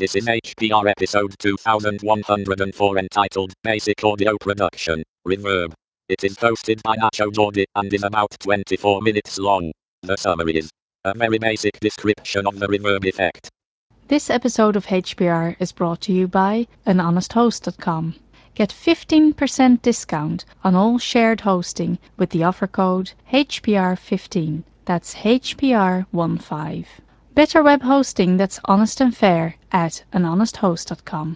This is HPR episode 2104 entitled Basic Audio Production, Reverb. It is hosted by Nacho Jordi and is about 24 minutes long. The summary is a very basic description of the reverb effect. This episode of HPR is brought to you by anhonesthost.com. Get 15% discount on all shared hosting with the offer code HPR15. That's HPR15. Better web hosting that's honest and fair at anhonesthost.com.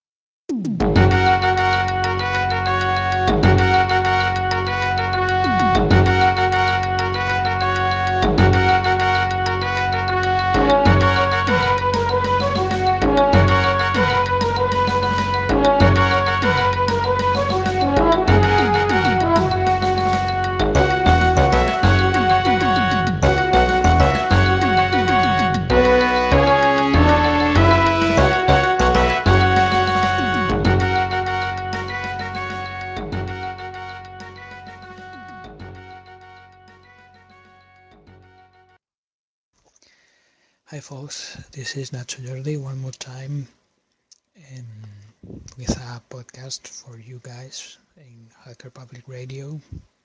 Hi folks, this is Nacho Jordi one more time and with a podcast for you guys in Hacker Public Radio.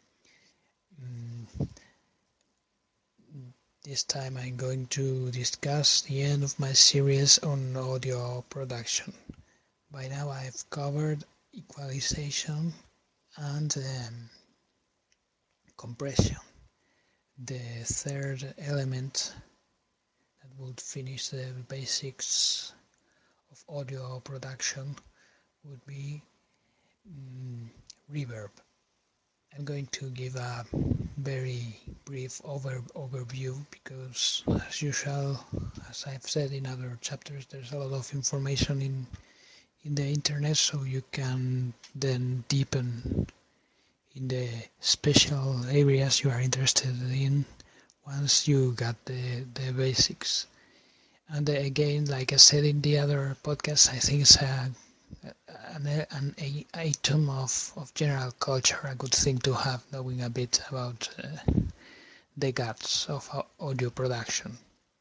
This time I'm going to discuss the end of my series on audio production. By now I've covered equalization and compression. The third element that would finish the basics of audio production would be reverb. I'm going to give a very brief overview because, as usual, as I've said in other chapters, there's a lot of information in the internet, so you can then deepen in the special areas you are interested in once you got the basics. And again, like I said in the other podcast, I think it's an item of general culture, a good thing to have, knowing a bit about the guts of audio production.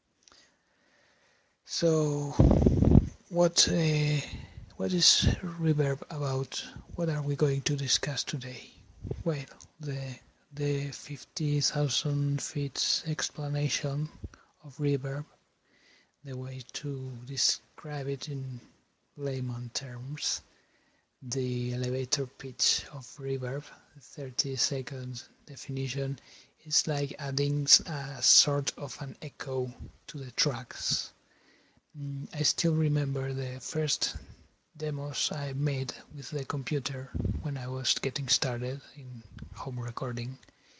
So, what is reverb about? What are we going to discuss today? Well, the 50,000 feet explanation of reverb, the way to describe it in layman terms, the elevator pitch of reverb, 30 seconds definition, is like adding a sort of an echo to the tracks. I still remember the first demos I made with the computer when I was getting started in home recording.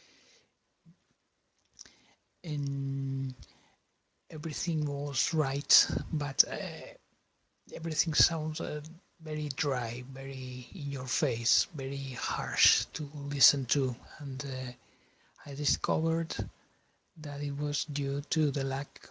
And everything was right, but everything sounds very dry, very in your face, very harsh to listen to, and I discovered that it was due to the lack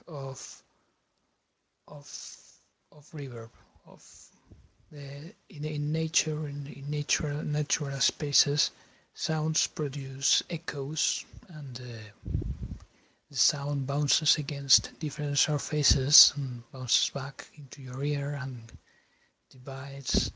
of of reverb, of in nature, in natural spaces, sounds produce echoes, and the sound bounces against different surfaces and bounces back into your ear and divides.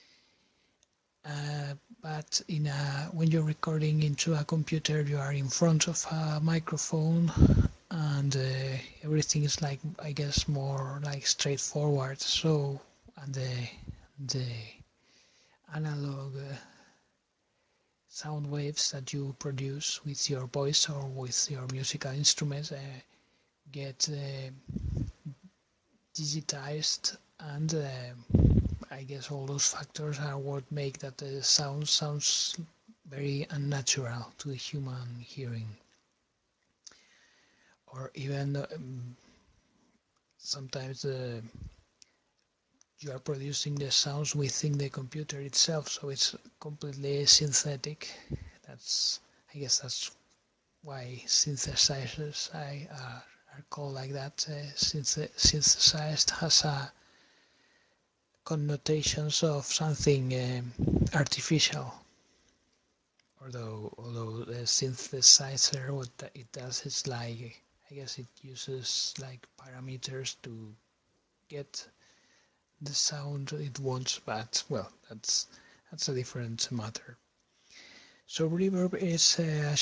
But when you're recording into a computer, you are in front of a microphone, and everything is like, I guess, more like straightforward. So, and the analog sound waves that you produce with your voice or with your musical instruments get digitized, and I guess all those factors are what make that the sounds very unnatural to the human hearing. Or even sometimes you are producing the sounds within the computer itself, so it's completely synthetic. I guess that's why synthesizers are called like that. Synthesized has a connotations of something artificial. Although the synthesizer, what it does is like, I guess it uses like parameters to get the sound it wants, but well, that's a different matter. So reverb is a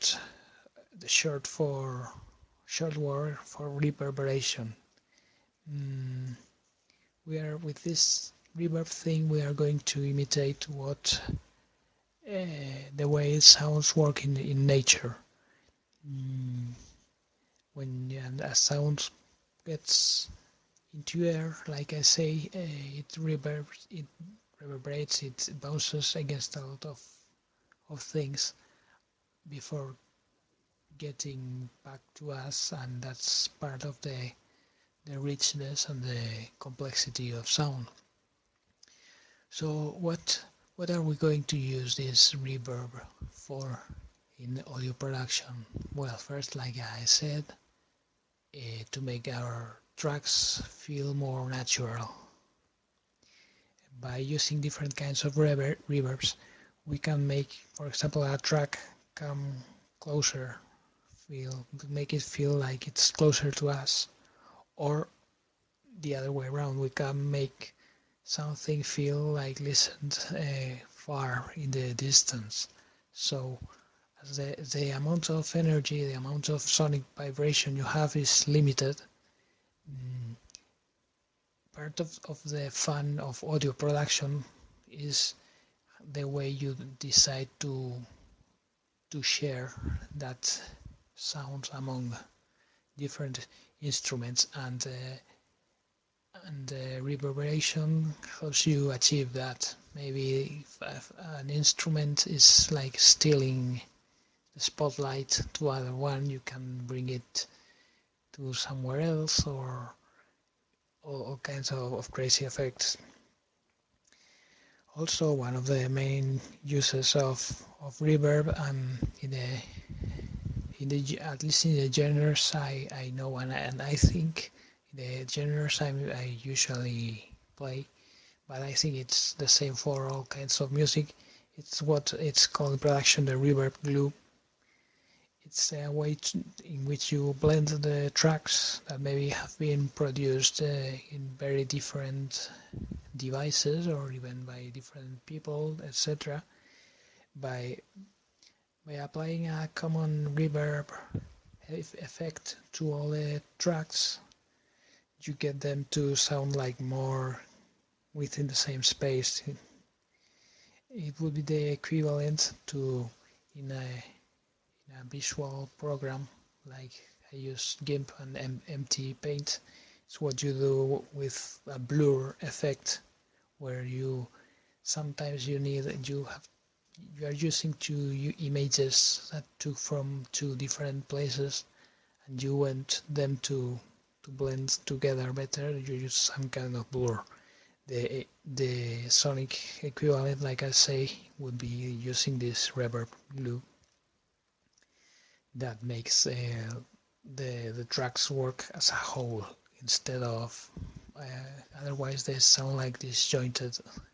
short word for reverberation. Mm, we are with this reverb thing. We are going to imitate what the way sounds work in nature. Mm, when a sound gets into air, like I say, it reverberates, it bounces against a lot of things before getting back to us, and that's part of the richness and the complexity of sound. So what are we going to use this reverb for in audio production? Well, first, like I said, to make our tracks feel more natural. By using different kinds of reverbs, we can make, for example, a track come closer, make it feel like it's closer to us, or the other way around. We can make something feel like listened far in the distance. So as the amount of energy, the amount of sonic vibration you have is limited. Mm, Part of the fun of audio production is the way you decide to share that sound among different instruments, and reverberation helps you achieve that. Maybe if an instrument is like stealing the spotlight to other one, you can bring it to somewhere else, or all kinds of crazy effects. Also, one of the main uses of reverb, at least in the genres I know, and I think the genres I usually play, but I think it's the same for all kinds of music. It's what it's called in production the reverb glue. It's a way in which you blend the tracks that maybe have been produced in very different devices or even by different people, etc. By applying a common reverb effect to all the tracks, you get them to sound like more within the same space. It would be the equivalent to in a visual program like I use GIMP and MT Paint. It's what you do with a blur effect, where you sometimes you are using two images that took from two different places, and you want them to blend together better. You use some kind of blur. The sonic equivalent, like I say, would be using this reverb loop that makes the tracks work as a whole instead of otherwise they sound like disjointed.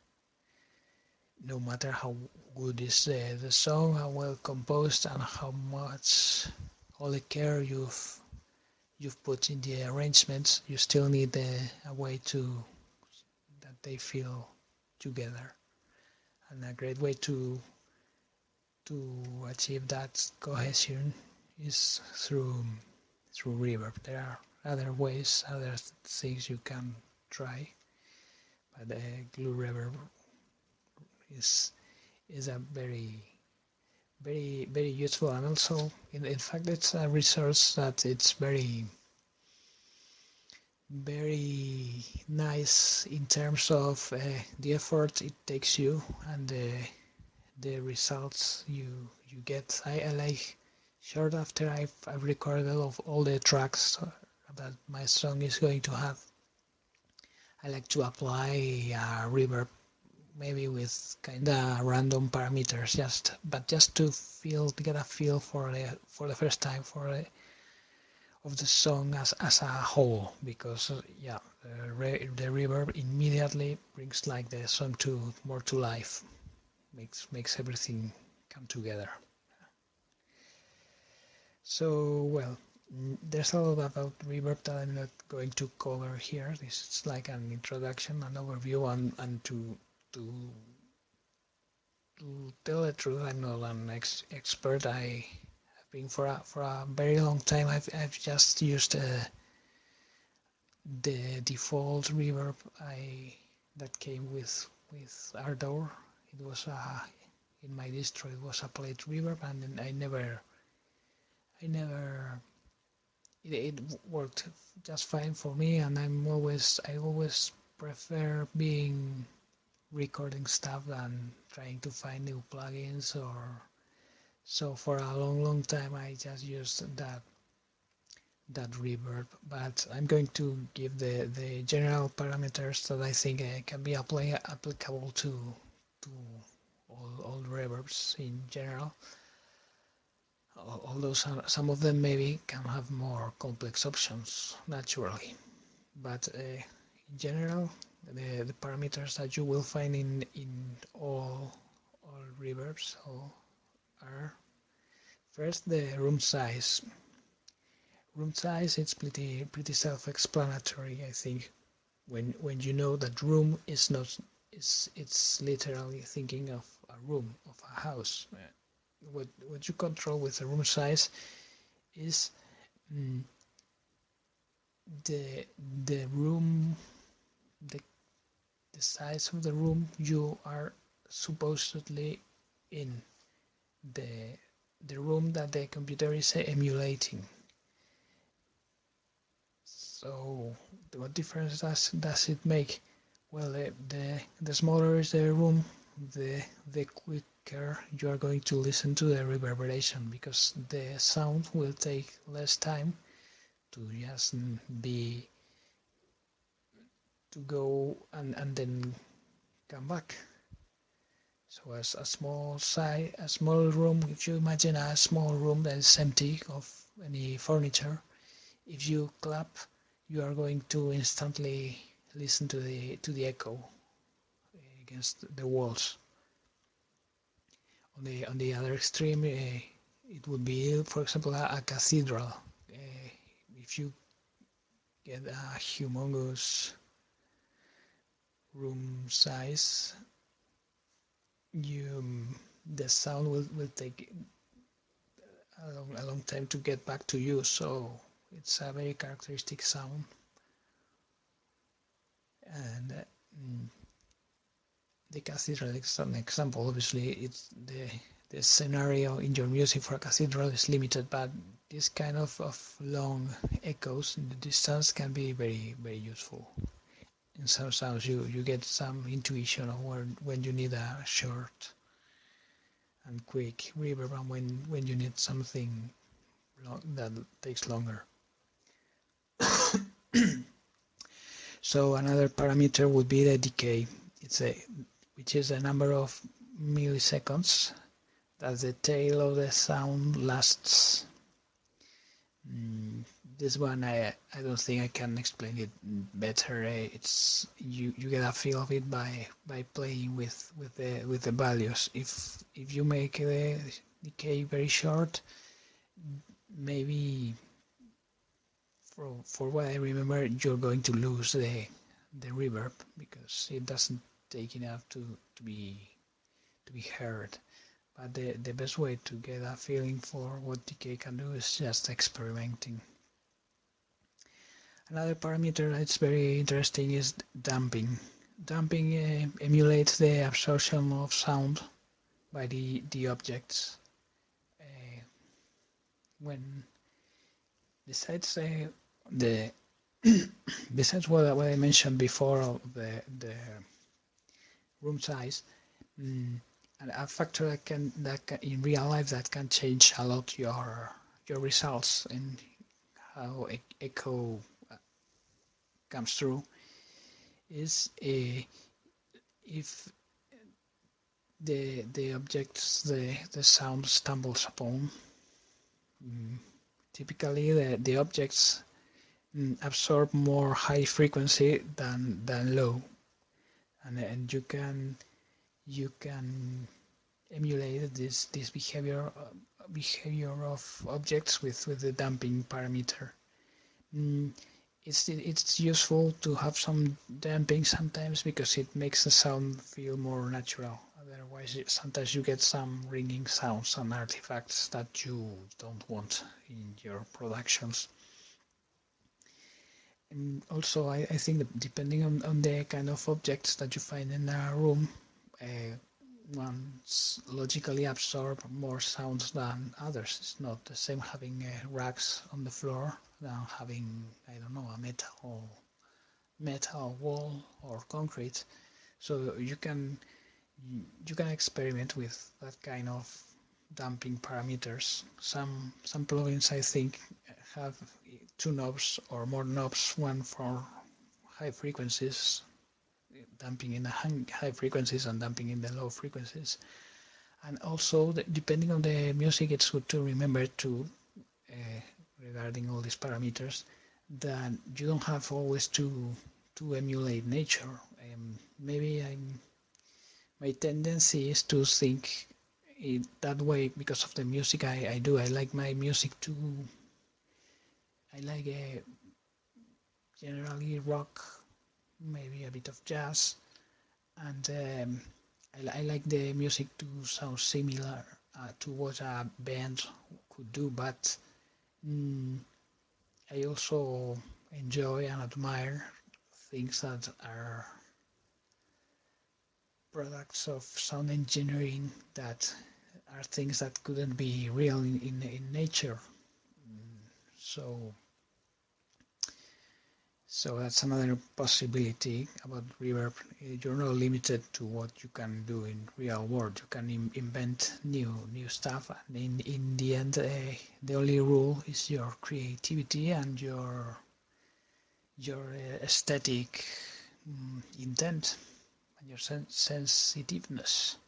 No matter how good is the song, how well composed, and how much all the care you've put in the arrangements, you still need a way to that they feel together. And a great way to achieve that cohesion is through reverb. There are other ways, other things you can try, but glue reverb is a very useful, and also in fact it's a resource that it's very nice in terms of the effort it takes you and the results you get. I like short after I've recorded all the tracks that my song is going to have, I like to apply a reverb, maybe with kinda random parameters, just to get a feel for the first time of the song as a whole, because yeah, the reverb immediately brings like the song to more to life, makes everything come together. So well, There's a lot about reverb that I'm not going to cover here. This is like an introduction, an overview, and to tell the truth, I'm not an expert. I have been for a very long time. I've just used the default reverb that came with Ardor. It was in my distro. It was a plate reverb, and I never it worked just fine for me. And I always prefer being recording stuff than trying to find new plugins. Or so for a long time I just used that reverb. But I'm going to give the general parameters that I think can be applicable to all reverbs in general, although some of them maybe can have more complex options naturally. But in general, the parameters that you will find in all reverbs are first the room size. Room size, it's pretty self-explanatory, I think. When you know that room is not, it's literally thinking of a room, of a house. What you control with the room size is mm, the the room, the the size of the room you are supposedly in, the the room that the computer is emulating. So what difference does it make? Well, the smaller is the room, the quicker you are going to listen to the reverberation, because the sound will take less time to just be to go and then come back. So as a small room, if you imagine a small room that is empty of any furniture, if you clap, you are going to instantly listen to the echo against the walls. On the other extreme, it would be, for example, a cathedral. If you get a humongous room size, you the sound will take a long time to get back to you. So it's a very characteristic sound. And the cathedral is an example. Obviously, it's the scenario in your music for a cathedral is limited, but this kind of long echoes in the distance can be very useful. In some sounds, you get some intuition of when you need a short and quick reverb, and when you need something that takes longer. So another parameter would be the decay. Which is a number of milliseconds that the tail of the sound lasts. This one I don't think I can explain it better. It's you get a feel of it by playing with the values. If you make the decay very short, maybe for what I remember, you're going to lose the reverb because it doesn't take enough to be heard. But the best way to get a feeling for what decay can do is just experimenting. Another parameter that's very interesting is damping. Damping emulates the absorption of sound by the objects. Uh, when besides the besides what I mentioned before of the room size, and a factor that can in real life that can change a lot your results and how echo comes through is if the objects the sound stumbles upon, typically the objects absorb more high frequency than low, and you can emulate this behavior behavior of objects with the damping parameter. Mm, it's useful to have some damping sometimes because it makes the sound feel more natural. Otherwise, sometimes you get some ringing sounds and artifacts that you don't want in your productions. And also, I think that depending on the kind of objects that you find in a room, one's logically absorb more sounds than others. It's not the same having racks on the floor than having, I don't know, a metal wall or concrete. So you can experiment with that kind of damping parameters. Some plugins I think have two knobs or more knobs, one for high frequencies, damping in the high frequencies and damping in the low frequencies. And also, depending on the music, it's good to remember to, uh, regarding all these parameters, that you don't have always to emulate nature. Maybe my tendency is to think it that way because of the music I do. I like my music to. I like generally rock, maybe a bit of jazz, and I like the music to sound similar to what a band could do, but mm, I also enjoy and admire things that are products of sound engineering that are things that couldn't be real in nature. So So that's another possibility about reverb. You're not limited to what you can do in real world. You can invent new stuff, and in the end, the only rule is your creativity and your aesthetic intent and your sensitiveness.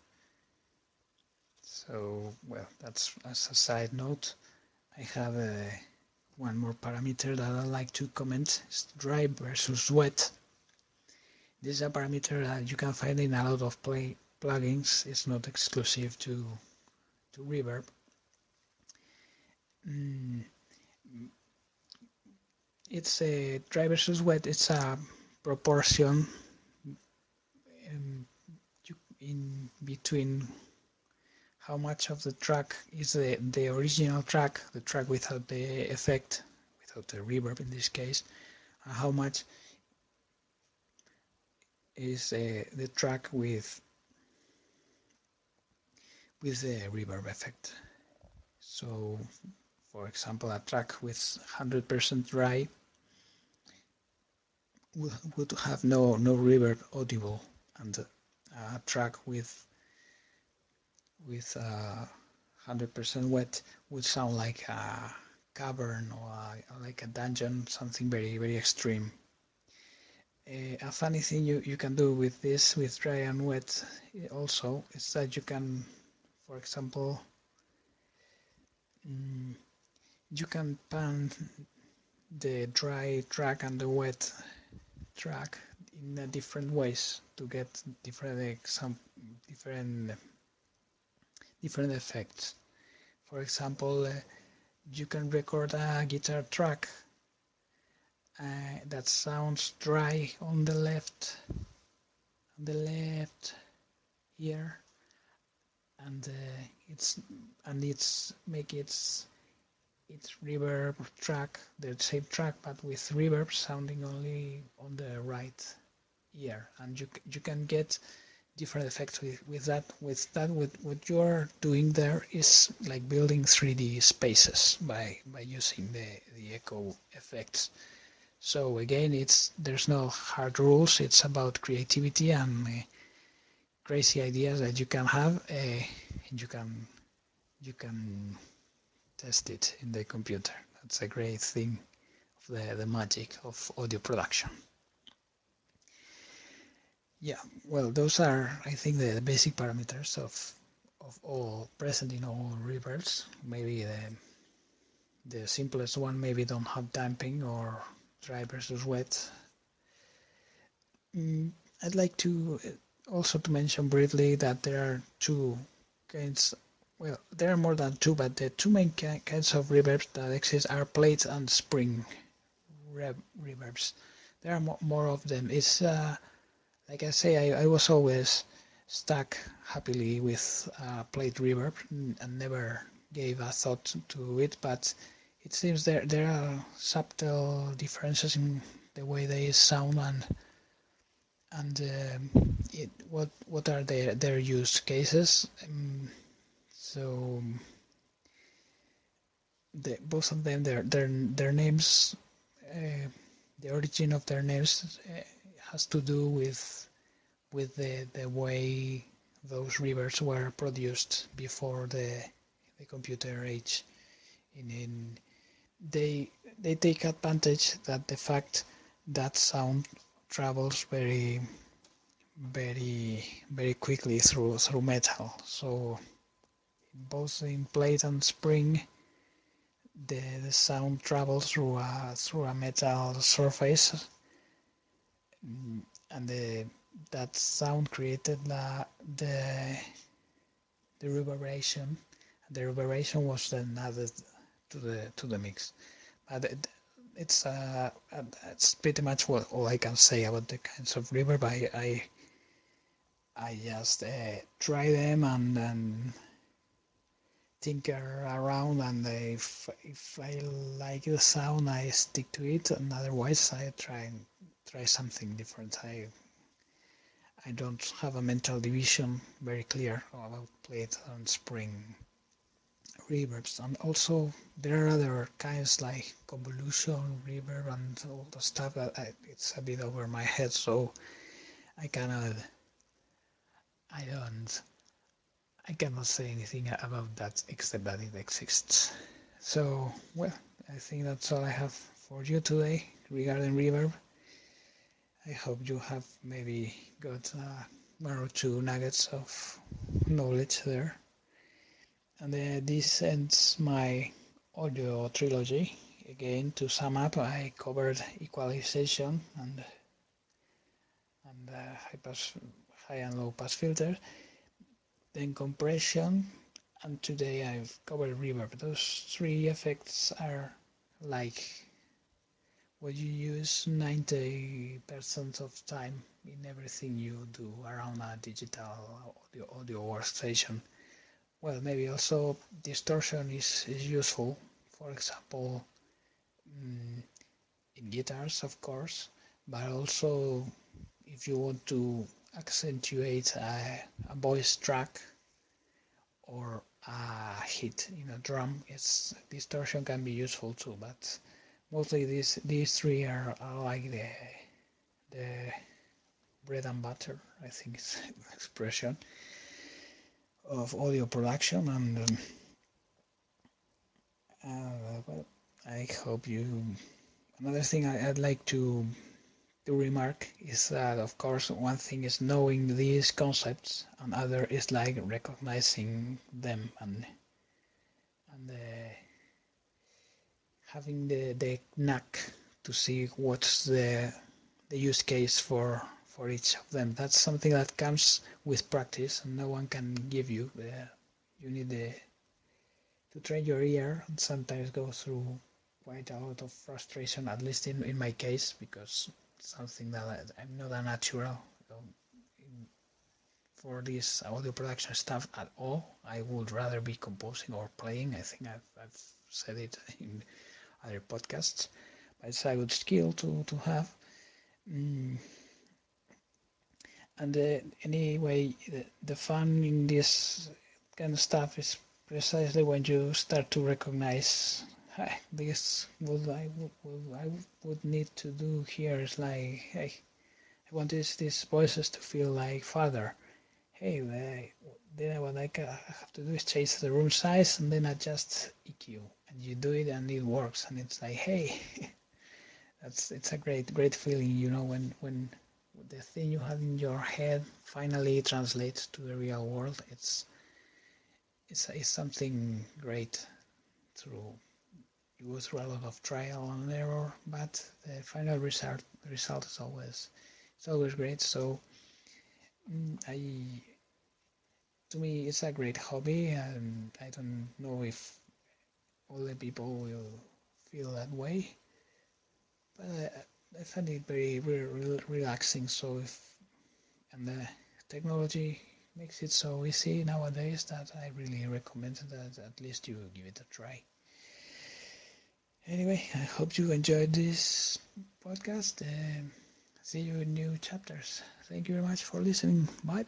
So, well, that's as a side note. I have one more parameter that I like to comment: is dry versus wet. This is a parameter that you can find in a lot of plugins. It's not exclusive to Reverb. Mm, it's a dry versus wet. It's a proportion um, in between how much of the track is the original track, the track without the effect, without the reverb in this case, and how much is the track with the reverb effect. So, for example, a track with 100% dry would have no reverb audible, and a track with 100% wet would sound like a cavern or like a dungeon, something very extreme. A funny thing you can do with this, with dry and wet, also, is that you can, for example, you can pan the dry track and the wet track in different ways to get some different different effects. For example, you can record a guitar track that sounds dry on the left ear, and it's make its reverb track the same track but with reverb sounding only on the right ear, and you can get different effects with that. With what you're doing there is like building 3D spaces by using the echo effects. So again, there's no hard rules. It's about creativity and crazy ideas that you can have. You can test it in the computer. That's a great thing of the magic of audio production. Yeah, well, those are, I think, the basic parameters of all present in all reverbs. Maybe the simplest one maybe don't have damping or dry versus wet. I'd like to also to mention briefly that there are two kinds well, there are more than two, but the two main kinds of reverbs that exist are plate and spring reverbs. There are more of them. It's like I say, I was always stuck happily with plate reverb and never gave a thought to it, but it seems there are subtle differences in the way they sound and what are their use cases. So both of them, their names, the origin of their names has to do with the way those rivers were produced before the computer age. In they they take advantage that the fact that sound travels very quickly through metal. So both in plate and spring, the sound travels through a metal surface, and that sound created the reverberation. The reverberation was then added to the mix. But it's pretty much all I can say about the kinds of reverb. I just try them and tinker around, and if I like the sound, I stick to it, and otherwise I try something different. I don't have a mental division very clear about plate and spring reverbs. And also there are other kinds like convolution reverb and all the stuff that it's a bit over my head, so I cannot I don't I cannot say anything about that except that it exists. So well, I think that's all I have for you today regarding reverb. I hope you have maybe got one or two nuggets of knowledge there. And this ends my audio trilogy. Again, to sum up, I covered equalization and high and low pass filters, then compression, and today I've covered reverb. Those three effects are like what you use 90% of time in everything you do around a digital audio workstation. Well, maybe also distortion is useful. For example, in guitars, of course, but also if you want to accentuate a voice track or a hit in a drum, it's distortion can be useful too. But mostly these three are like the bread and butter, I think it's expression of audio production. And well, I hope you. Another thing I'd like to remark is that, of course, one thing is knowing these concepts, and other is like recognizing them and having the knack to see what's the use case for each of them. That's something that comes with practice, and no one can give you. You need to train your ear, and sometimes go through quite a lot of frustration, at least in my case, because something that I'm not a natural for this audio production stuff at all. I would rather be composing or playing. I think I've said it in other podcasts, but it's a good skill to have. Mm. And anyway, the fun in this kind of stuff is precisely when you start to recognize, "Hey, this I would need to do here is like, hey, I want these voices to feel like father. Hey, then what I have to do is change the room size and then adjust EQ, and you do it and it works, and it's like, hey, it's a great feeling, when the thing you have in your head finally translates to the real world. It's something great. Through You go through a lot of trial and error, but the final result is always great. So I to me it's a great hobby, and I don't know if all the people will feel that way, but I find it very relaxing. So if and the technology makes it so easy nowadays that I really recommend that at least you give it a try. Anyway, I hope you enjoyed this podcast. See you in new chapters. Thank you very much for listening. Bye.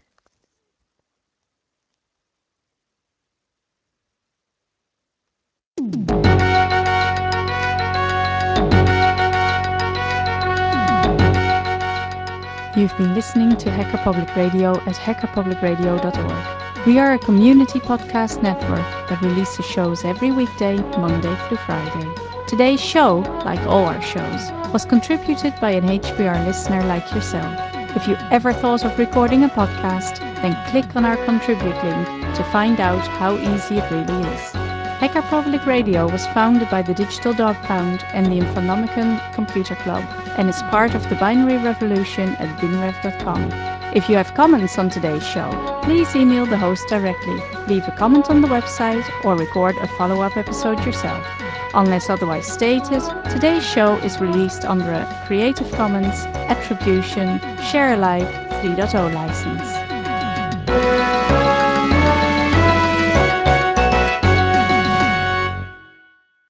You've been listening to Hacker Public Radio at hackerpublicradio.org. We are a community podcast network that releases shows every weekday, Monday through Friday. Today's show, like all our shows, was contributed by an HPR listener like yourself. If you ever thought of recording a podcast, then click on our contribute link to find out how easy it really is. Hacker Public Radio was founded by the Digital Dog Pound and the Infonomicon Computer Club and is part of the binary revolution at binrev.com. If you have comments on today's show, please email the host directly, leave a comment on the website, or record a follow-up episode yourself. Unless otherwise stated, today's show is released under a Creative Commons Attribution Share Alike 3.0 license.